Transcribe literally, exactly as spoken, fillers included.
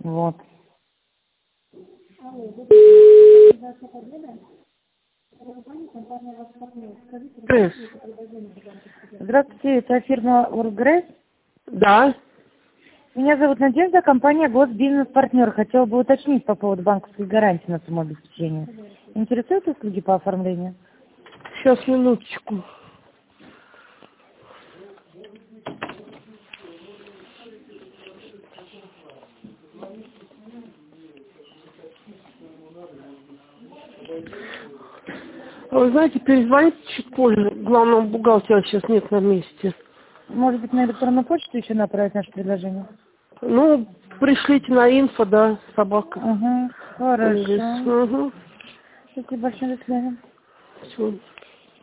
Вот. Грейс. Здравствуйте, это фирма Ургрейс. Да. Меня зовут Надежда, компания Госбизнес-партнер. Хотела бы уточнить по поводу банковской гарантии на самообеспечение. Интересуют услуги по оформлению? Сейчас, минуточку. А вы знаете, перезвоните чуть позже. Главного бухгалтера сейчас нет на месте. Может быть, на электронную почту еще направить наше предложение? Ну, пришлите на инфо, да, собака. Угу, хорошо. Угу. Спасибо большое, до свидания. Все.